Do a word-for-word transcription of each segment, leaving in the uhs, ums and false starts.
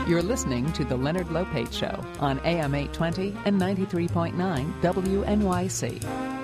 You're listening to The Leonard Lopate Show on A M eight twenty and ninety-three point nine W N Y C.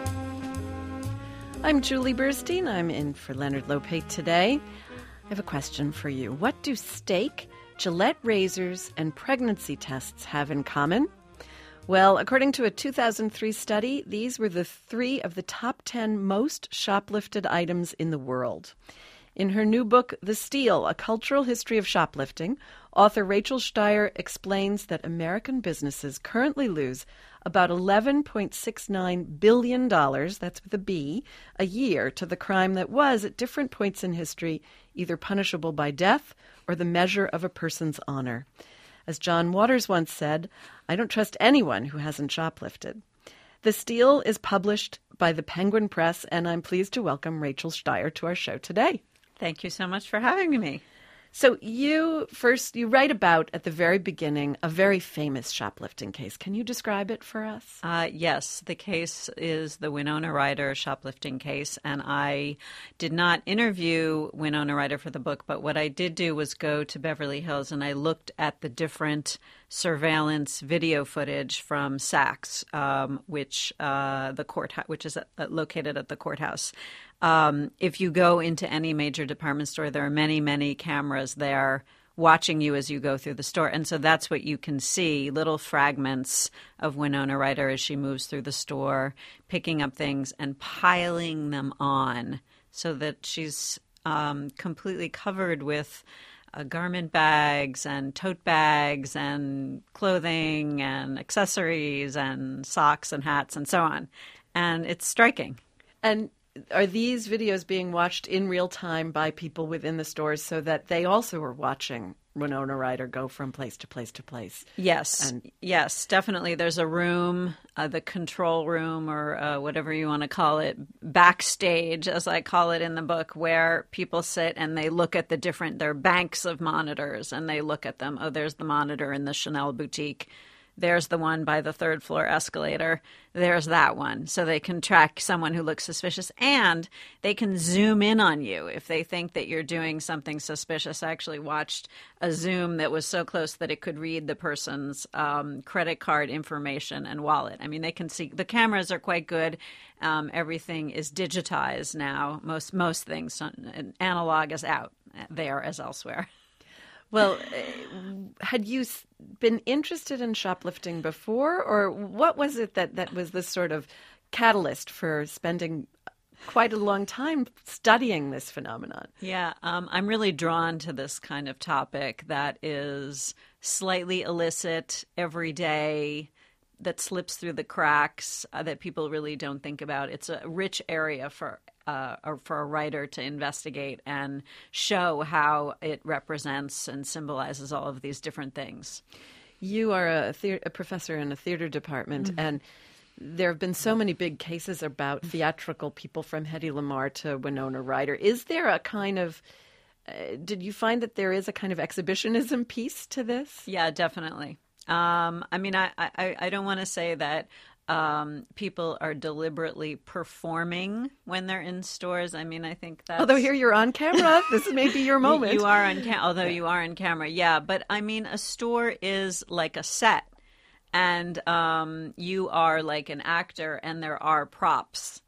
I'm Julie Burstein. I'm in for Leonard Lopate today. I have a question for you. What do steak, Gillette razors, and pregnancy tests have in common? Well, according to a two thousand three study, these were the three of the top ten most shoplifted items in the world. In her new book, The Steal, A Cultural History of Shoplifting, author Rachel Steyer explains that American businesses currently lose about eleven point six nine billion dollars, that's with a B, a year to the crime that was, at different points in history, either punishable by death or the measure of a person's honor. As John Waters once said, I don't trust anyone who hasn't shoplifted. The Steal is published by the Penguin Press, and I'm pleased to welcome Rachel Steyer to our show today. Thank you so much for having me. So you first, you write about, at the very beginning, a very famous shoplifting case. Can you describe it for us? Uh, yes, the case is the Winona Ryder shoplifting case, and I did not interview Winona Ryder for the book, but what I did do was go to Beverly Hills, and I looked at the different surveillance video footage from Saks, um, which uh, the court, which is at, located at the courthouse. Um, if you go into any major department store, there are many, many cameras there watching you as you go through the store. And so that's what you can see, little fragments of Winona Ryder as she moves through the store, picking up things and piling them on so that she's um, completely covered with uh, garment bags and tote bags and clothing and accessories and socks and hats and so on. And it's striking. And are these videos being watched in real time by people within the stores so that they also are watching Winona Ryder go from place to place to place? Yes, and- yes, definitely. There's a room, uh, the control room or uh, whatever you want to call it, backstage, as I call it in the book, where people sit and they look at the different, there are banks of monitors, and they look at them. Oh, there's the monitor in the Chanel boutique. There's the one by the third floor escalator. There's that one. So they can track someone who looks suspicious, and they can zoom in on you if they think that you're doing something suspicious. I actually watched a Zoom that was so close that it could read the person's um, credit card information and wallet. I mean, they can see. The cameras are quite good. Um, everything is digitized now. Most most things, analog is out there as elsewhere. Well, had you been interested in shoplifting before, or what was it that, that was the sort of catalyst for spending quite a long time studying this phenomenon? Yeah, um, I'm really drawn to this kind of topic that is slightly illicit, everyday, that slips through the cracks, uh, that people really don't think about. It's a rich area for Uh, or for a writer to investigate and show how it represents and symbolizes all of these different things. You are a, the- a professor in a theater department, mm-hmm. and there have been so many big cases about theatrical people, from Hedy Lamarr to Winona Ryder. Is there a kind of uh, did you find that there is a kind of exhibitionism piece to this? Yeah, definitely. Um, I mean, I, I, I don't want to say that Um, people are deliberately performing when they're in stores. I mean, I think that's... Although here you're on camera. This may be your moment. You are on camera, although you are on camera, yeah. But I mean, a store is like a set. And um, you are like an actor, and there are props.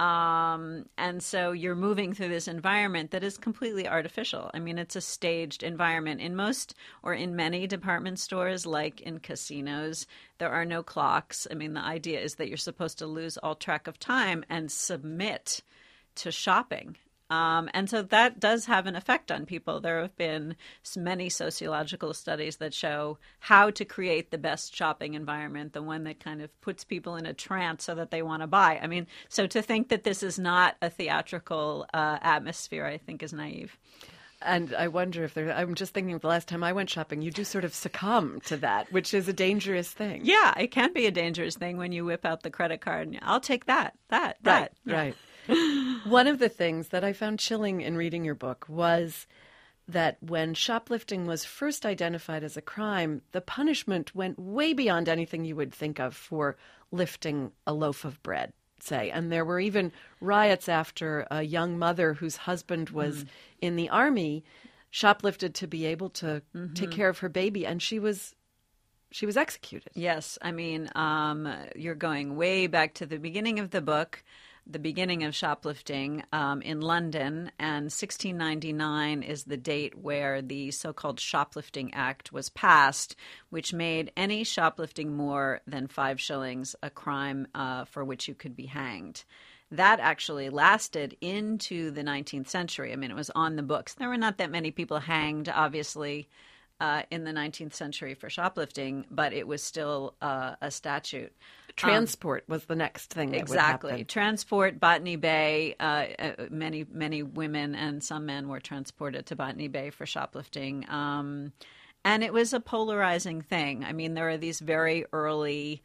Um, and so you're moving through this environment that is completely artificial. I mean, it's a staged environment. In most or in many department stores, like in casinos, there are no clocks. I mean, the idea is that you're supposed to lose all track of time and submit to shopping. Um, and so that does have an effect on people. There have been many sociological studies that show how to create the best shopping environment, the one that kind of puts people in a trance so that they want to buy. I mean, so to think that this is not a theatrical uh, atmosphere, I think, is naive. And I wonder if there, I'm just thinking the last time I went shopping, you do sort of succumb to that, which is a dangerous thing. Yeah, it can be a dangerous thing when you whip out the credit card and I'll take that, that, that. Right, right. One of the things that I found chilling in reading your book was that when shoplifting was first identified as a crime, the punishment went way beyond anything you would think of for lifting a loaf of bread, say. And there were even riots after a young mother whose husband was mm. in the army shoplifted to be able to Mm-hmm. take care of her baby, and she was she was executed. Yes, I mean, um, you're going way back to the beginning of the book, the beginning of shoplifting um, in London, and sixteen ninety-nine is the date where the so-called Shoplifting Act was passed, which made any shoplifting more than five shillings a crime uh, for which you could be hanged. That actually lasted into the nineteenth century. I mean, it was on the books. There were not that many people hanged, obviously, uh, in the nineteenth century for shoplifting, but it was still uh, a statute. Transport um, was the next thing that exactly. would happen. Transport, Botany Bay. Uh, uh, many, many women and some men were transported to Botany Bay for shoplifting. Um, and it was a polarizing thing. I mean, there are these very early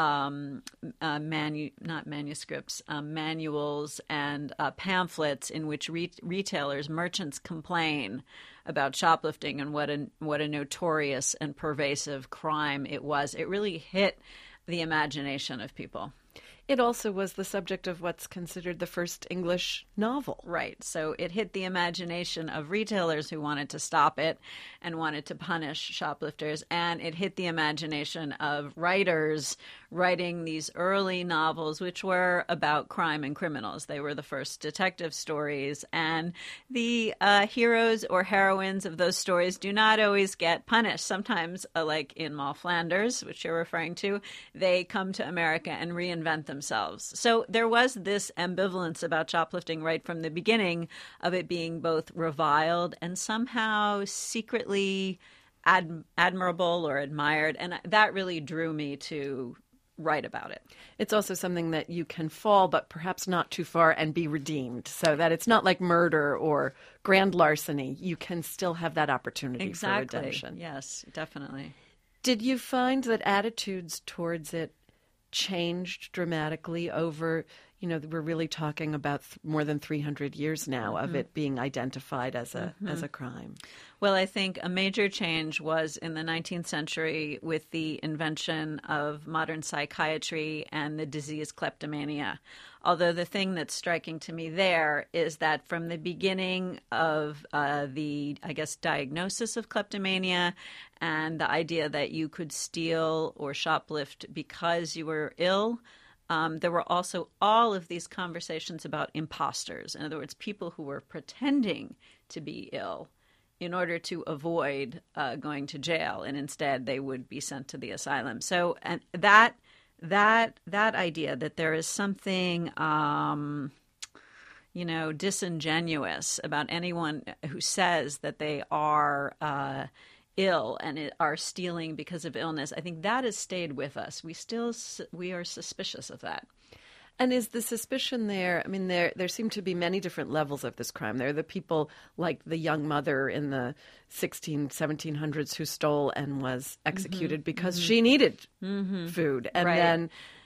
um, uh, manu- not manuscripts, um, manuals and uh, pamphlets in which re- retailers, merchants complain about shoplifting and what a, what a notorious and pervasive crime it was. It really hit the imagination of people. It also was the subject of what's considered the first English novel. Right. So it hit the imagination of retailers who wanted to stop it and wanted to punish shoplifters. And it hit the imagination of writers writing these early novels, which were about crime and criminals. They were the first detective stories. And the uh, heroes or heroines of those stories do not always get punished. Sometimes, uh, like in Moll Flanders, which you're referring to, they come to America and reinvent themselves. So there was this ambivalence about shoplifting right from the beginning, of it being both reviled and somehow secretly ad- admirable or admired. And that really drew me to write about it. It's also something that you can fall, but perhaps not too far, and be redeemed, so that it's not like murder or grand larceny. You can still have that opportunity exactly. for redemption. Yes, definitely. Did you find that attitudes towards it changed dramatically over, you know, we're really talking about th- more than three hundred years now mm-hmm. of it being identified as a mm-hmm. as a crime? Well, I think a major change was in the nineteenth century with the invention of modern psychiatry and the disease kleptomania. Although the thing that's striking to me there is that from the beginning of uh, the, I guess, diagnosis of kleptomania and the idea that you could steal or shoplift because you were ill, um, there were also all of these conversations about imposters. In other words, people who were pretending to be ill in order to avoid uh, going to jail, and instead they would be sent to the asylum. So and that that that idea that there is something um, you know, disingenuous about anyone who says that they are uh, ill and it, are stealing because of illness, I think that has stayed with us. We still we are suspicious of that. And is the suspicion there? I mean, there there seem to be many different levels of this crime. There are the people like the young mother in the sixteen, seventeen hundreds who stole and was executed mm-hmm. because mm-hmm. she needed mm-hmm. food. And right. then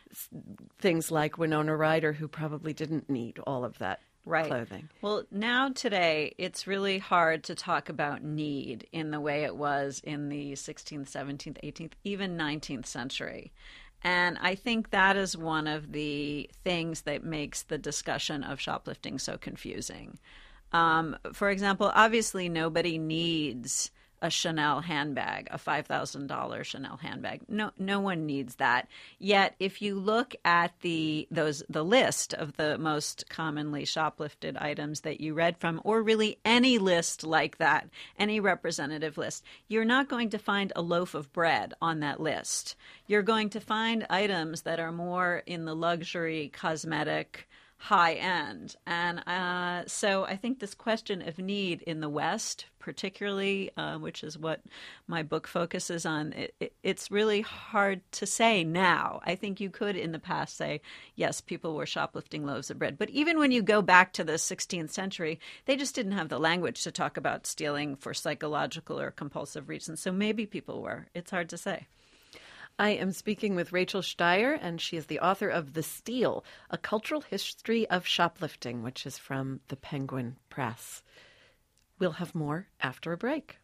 things like Winona Ryder, who probably didn't need all of that right. clothing. Well, now today, it's really hard to talk about need in the way it was in the sixteenth, seventeenth, eighteenth, even nineteenth century. And I think that is one of the things that makes the discussion of shoplifting so confusing. Um, for example, obviously nobody needs a Chanel handbag, a five thousand dollars Chanel handbag. No, no one needs that. Yet, if you look at the those the list of the most commonly shoplifted items that you read from, or really any list like that, any representative list, you're not going to find a loaf of bread on that list. You're going to find items that are more in the luxury, cosmetic, high end. And uh, so I think this question of need in the West, particularly, uh, which is what my book focuses on, it, it, it's really hard to say now. I think you could in the past say, yes, people were shoplifting loaves of bread. But even when you go back to the sixteenth century, they just didn't have the language to talk about stealing for psychological or compulsive reasons. So maybe people were. It's hard to say. I am speaking with Rachel Steyer, and she is the author of The Steal, A Cultural History of Shoplifting, which is from the Penguin Press. We'll have more after a break.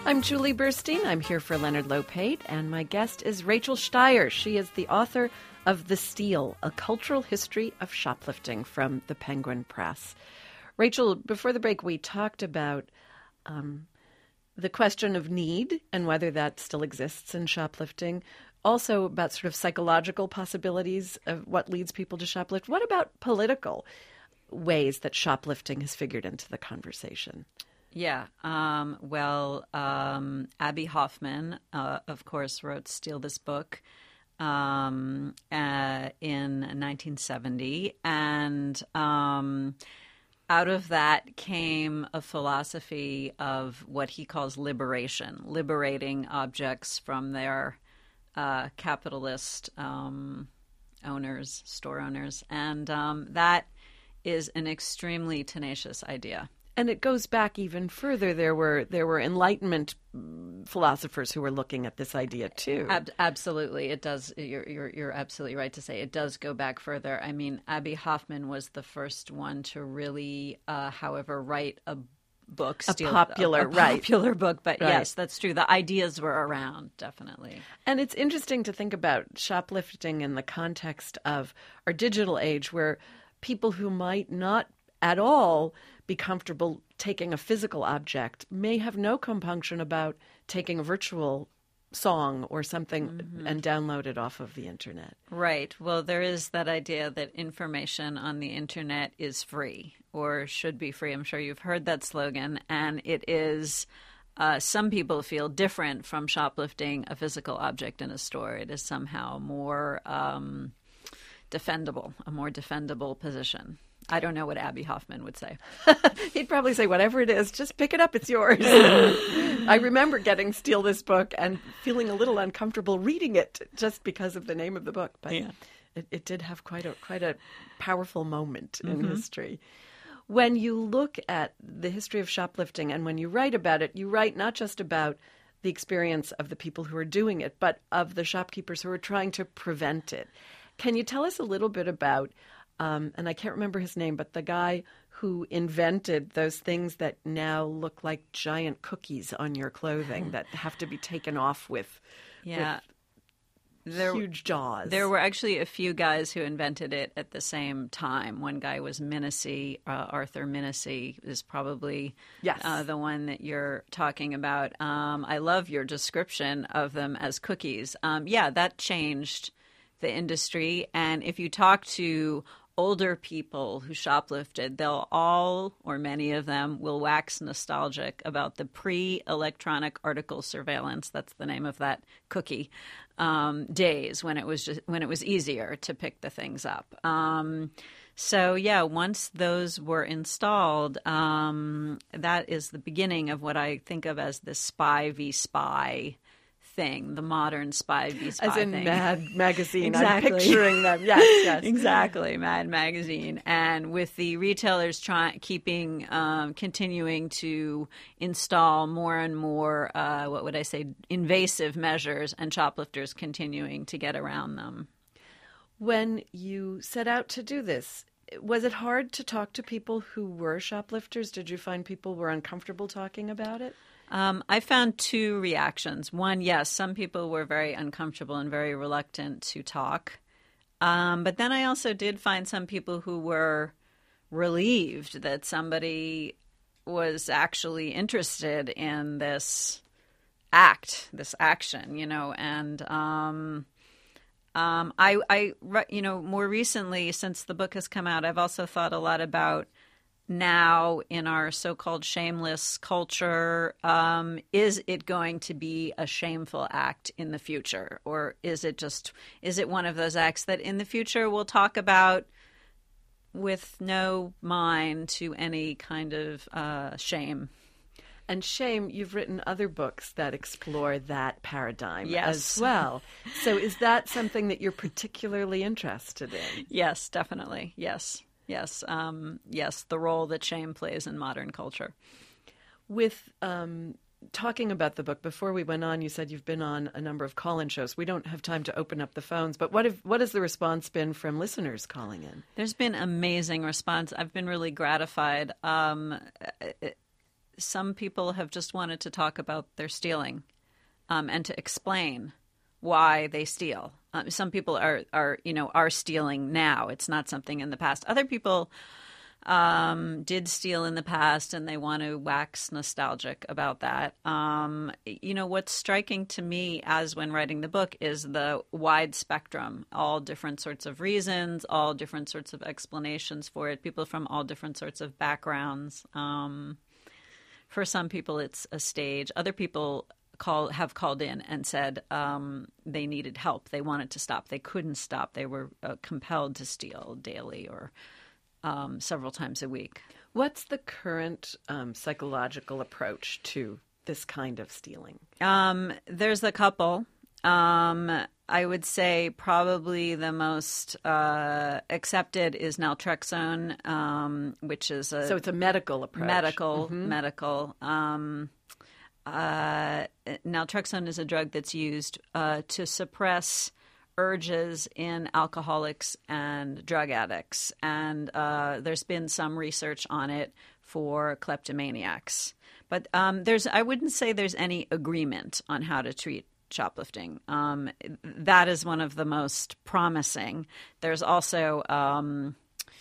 I'm Julie Burstein. I'm here for Leonard Lopate, and my guest is Rachel Steyer. She is the author of The Steal, A Cultural History of Shoplifting from the Penguin Press. Rachel, before the break, we talked about um, the question of need and whether that still exists in shoplifting. Also about sort of psychological possibilities of what leads people to shoplift. What about political ways that shoplifting has figured into the conversation? Yeah. Um, well, um, Abby Hoffman, uh, of course, wrote Steal This Book um, uh, in nineteen seventy. And um, out of that came a philosophy of what he calls liberation, liberating objects from their uh, capitalist um, owners, store owners. And um, that is an extremely tenacious idea. And it goes back even further. There were there were Enlightenment philosophers who were looking at this idea too. Ab- absolutely, it does. You're, you're you're absolutely right to say it does go back further. I mean, Abby Hoffman was the first one to really, uh, however, write a book, a steal, popular, a, a right. popular book. But right. yes, that's true. The ideas were around, definitely. And it's interesting to think about shoplifting in the context of our digital age, where people who might not at all be comfortable taking a physical object may have no compunction about taking a virtual song or something mm-hmm. and download it off of the internet. Right. Well, there is that idea that information on the internet is free or should be free. I'm sure you've heard that slogan. And it is, uh, some people feel different from shoplifting a physical object in a store. It is somehow more um, defendable, a more defendable position. I don't know what Abby Hoffman would say. He'd probably say, whatever it is, just pick it up. It's yours. I remember getting Steal This Book and feeling a little uncomfortable reading it just because of the name of the book. But yeah. it, it did have quite a quite a powerful moment in mm-hmm. history. When you look at the history of shoplifting and when you write about it, you write not just about the experience of the people who are doing it, but of the shopkeepers who are trying to prevent it. Can you tell us a little bit about Um, and I can't remember his name, but the guy who invented those things that now look like giant cookies on your clothing that have to be taken off with, yeah. with there, huge jaws. There were actually a few guys who invented it at the same time. One guy was Minisee, uh, Arthur Minisee is probably yes. uh, the one that you're talking about. Um, I love your description of them as cookies. Um, yeah, that changed the industry. And if you talk to older people who shoplifted, they'll all, or many of them, will wax nostalgic about the pre-electronic article surveillance, that's the name of that cookie, um, days when it was just when it was easier to pick the things up. Um, so yeah, once those were installed, um, that is the beginning of what I think of as the spy v spy thing, the modern spy v spy As in thing. Mad Magazine. Exactly. I'm picturing them. Yes, yes. Exactly, Mad Magazine. And with the retailers trying, keeping, um, continuing to install more and more, uh, what would I say, invasive measures, and shoplifters continuing to get around them. When you set out to do this, was it hard to talk to people who were shoplifters? Did you find people were uncomfortable talking about it? Um, I found two reactions. One, yes, some people were very uncomfortable and very reluctant to talk. Um, but then I also did find some people who were relieved that somebody was actually interested in this act, this action, you know. And um, um, I, I, you know, more recently, since the book has come out, I've also thought a lot about now in our so-called shameless culture, um, is it going to be a shameful act in the future? Or is it just, is it one of those acts that in the future we'll talk about with no mind to any kind of uh, shame? And shame, you've written other books that explore that paradigm yes. as well. So is that something that you're particularly interested in? Yes, definitely. Yes. Yes, um, yes, the role that shame plays in modern culture. With um, talking about the book, before we went on, you said you've been on a number of call-in shows. We don't have time to open up the phones, but what have, what has the response been from listeners calling in? There's been amazing response. I've been really gratified. Um, some people have just wanted to talk about their stealing um, and to explain why they steal. Um, some people are, are, you know, are stealing now. It's not something in the past. Other people um, did steal in the past, and they want to wax nostalgic about that. Um, you know, what's striking to me as when writing the book is the wide spectrum, all different sorts of reasons, all different sorts of explanations for it, people from all different sorts of backgrounds. Um, for some people, it's a stage. Other people call have called in and said um, they needed help. They wanted to stop. They couldn't stop. They were uh, compelled to steal daily or Um, several times a week. What's the current um, psychological approach to this kind of stealing? Um, there's a couple. Um, I would say probably the most uh, accepted is naltrexone, um, which is a so it's a medical approach. Medical, mm-hmm. medical. Um, uh, naltrexone is a drug that's used uh, to suppress urges in alcoholics and drug addicts. And uh, there's been some research on it for kleptomaniacs. But um, there's, I wouldn't say there's any agreement on how to treat shoplifting. Um, that is one of the most promising. There's also um,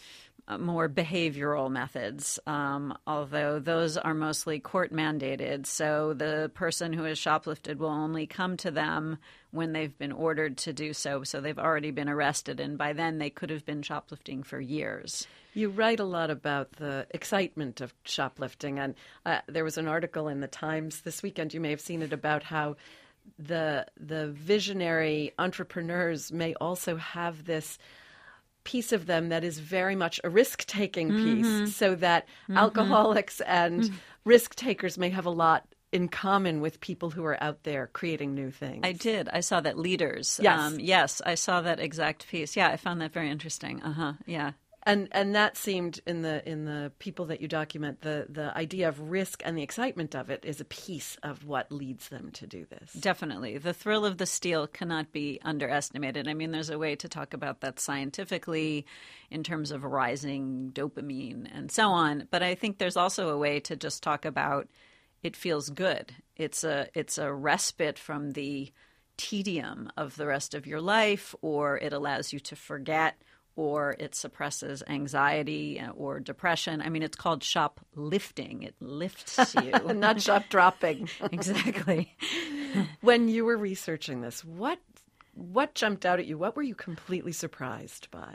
more behavioral methods, um, although those are mostly court mandated. So the person who has shoplifted will only come to them when they've been ordered to do so. So they've already been arrested, and by then they could have been shoplifting for years. You write a lot about the excitement of shoplifting, and uh, there was an article in the Times this weekend, you may have seen it, about how the the visionary entrepreneurs may also have this piece of them that is very much a risk-taking piece, mm-hmm. so that mm-hmm. alcoholics and mm-hmm. risk-takers may have a lot in common with people who are out there creating new things. I did. I saw that leaders. Yes. Um, yes, I saw that exact piece. Yeah, I found that very interesting. Uh-huh. Yeah. And and that seemed in the in the people that you document, the, the idea of risk and the excitement of it is a piece of what leads them to do this. Definitely. The thrill of the steal cannot be underestimated. I mean, there's a way to talk about that scientifically in terms of rising dopamine and so on. But I think there's also a way to just talk about it feels good. It's a it's a respite from the tedium of the rest of your life, or it allows you to forget, or it suppresses anxiety or depression. I mean, it's called shoplifting. It lifts you. Not shop dropping. Exactly. When you were researching this, what what jumped out at you? What were you completely surprised by?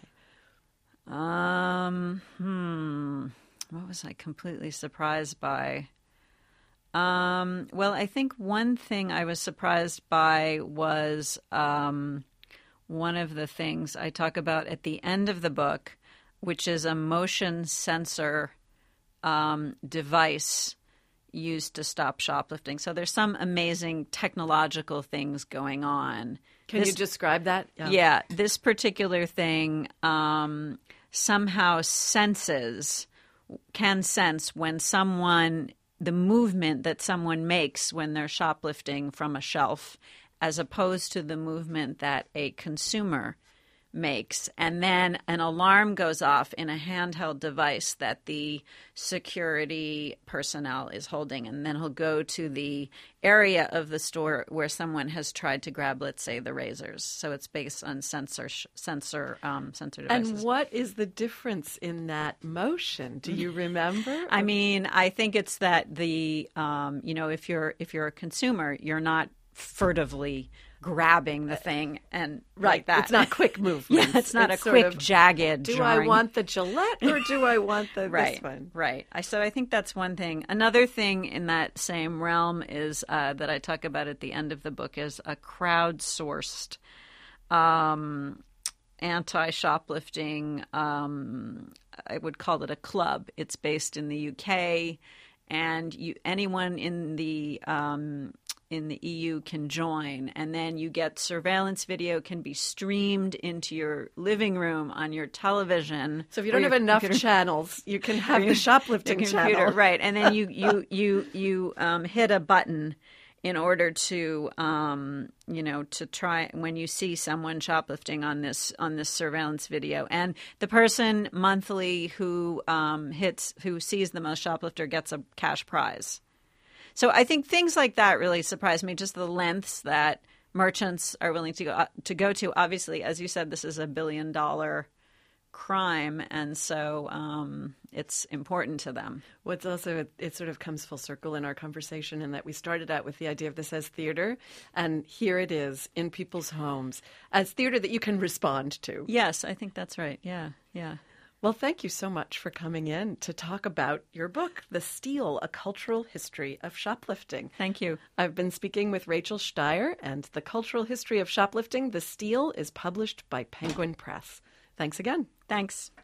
Um, hmm. What was I completely surprised by? Um, well, I think one thing I was surprised by was um, one of the things I talk about at the end of the book, which is a motion sensor um, device used to stop shoplifting. So there's some amazing technological things going on. Can this, you describe that? Yeah. yeah, this particular thing um, somehow senses, can sense when someone, the movement that someone makes when they're shoplifting from a shelf, as opposed to the movement that a consumer makes. And then an alarm goes off in a handheld device that the security personnel is holding. And then he'll go to the area of the store where someone has tried to grab, let's say, the razors. So it's based on sensor sensor um, sensor devices. And what is the difference in that motion? Do you remember? I mean, I think it's that the um, you know, if you're if you're a consumer, you're not furtively grabbing the thing and right. like that. It's not quick movement. Yeah, it's not it's a quick, of, jagged do jarring. I want the Gillette or do I want the right, this one? Right. I, so I think that's one thing. Another thing in that same realm is uh, that I talk about at the end of the book is a crowdsourced um, anti-shoplifting, um, I would call it a club. It's based in the U K, and you anyone in the um, in the E U can join, and then you get surveillance video can be streamed into your living room on your television. So if you don't have enough computer, channels, you can have the shoplifting the computer, channel, right? And then you you you you um, hit a button in order to, um, you know, to try when you see someone shoplifting on this on this surveillance video, and the person monthly who um, hits who sees the most shoplifter gets a cash prize. So I think things like that really surprise me. Just the lengths that merchants are willing to go to go to. Obviously, as you said, this is a billion dollar crime, and so um, it's important to them. What's also, it, it sort of comes full circle in our conversation in that we started out with the idea of this as theater, and here it is in people's homes as theater that you can respond to. Yes, I think that's right. Yeah, yeah. Well, thank you so much for coming in to talk about your book, The Steal, A Cultural History of Shoplifting. Thank you. I've been speaking with Rachel Steyer, and The Cultural History of Shoplifting, The Steal, is published by Penguin Press. Thanks again. Thanks.